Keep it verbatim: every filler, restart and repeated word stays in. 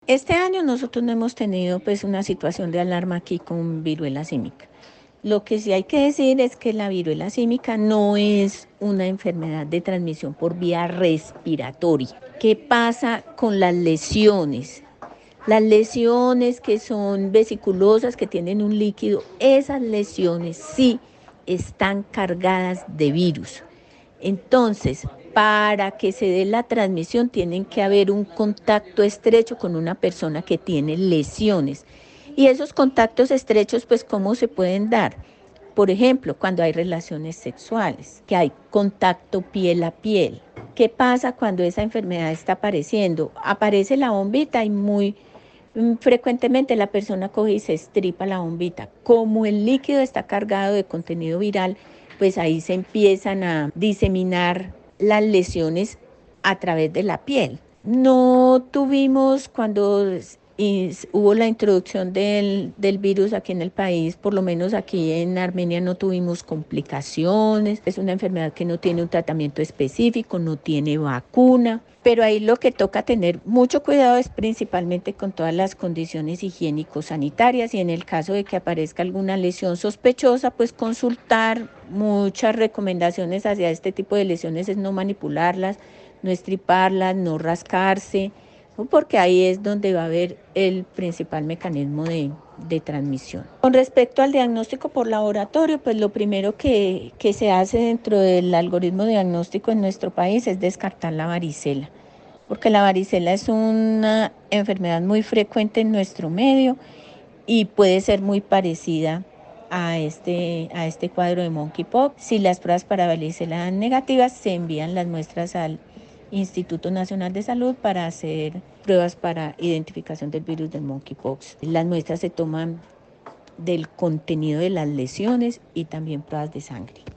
Este año nosotros no hemos tenido pues una situación de alarma aquí con viruela símica. Lo que sí hay que decir es que la viruela símica no es una enfermedad de transmisión por vía respiratoria. ¿Qué pasa con las lesiones? Las lesiones que son vesiculosas, que tienen un líquido, esas lesiones sí están cargadas de virus. Entonces, para que se dé la transmisión, tienen que haber un contacto estrecho con una persona que tiene lesiones. Y esos contactos estrechos, pues, ¿cómo se pueden dar? Por ejemplo, cuando hay relaciones sexuales, que hay contacto piel a piel. ¿Qué pasa cuando esa enfermedad está apareciendo? Aparece la bombita y muy frecuentemente la persona coge y se estripa la bombita. Como el líquido está cargado de contenido viral, pues ahí se empiezan a diseminar las lesiones a través de la piel. No tuvimos cuando y hubo la introducción del, del virus aquí en el país, por lo menos aquí en Armenia no tuvimos complicaciones, es una enfermedad que no tiene un tratamiento específico, no tiene vacuna, pero ahí lo que toca tener mucho cuidado es principalmente con todas las condiciones higiénico-sanitarias y en el caso de que aparezca alguna lesión sospechosa, pues consultar. Muchas recomendaciones hacia este tipo de lesiones es no manipularlas, no estriparlas, no rascarse, porque ahí es donde va a haber el principal mecanismo de, de transmisión. Con respecto al diagnóstico por laboratorio, pues lo primero que, que se hace dentro del algoritmo diagnóstico en nuestro país es descartar la varicela, porque la varicela es una enfermedad muy frecuente en nuestro medio y puede ser muy parecida a este, a este cuadro de monkeypox. Si las pruebas para varicela dan negativas, se envían las muestras al Instituto Nacional de Salud para hacer pruebas para identificación del virus del monkeypox. Las muestras se toman del contenido de las lesiones y también pruebas de sangre.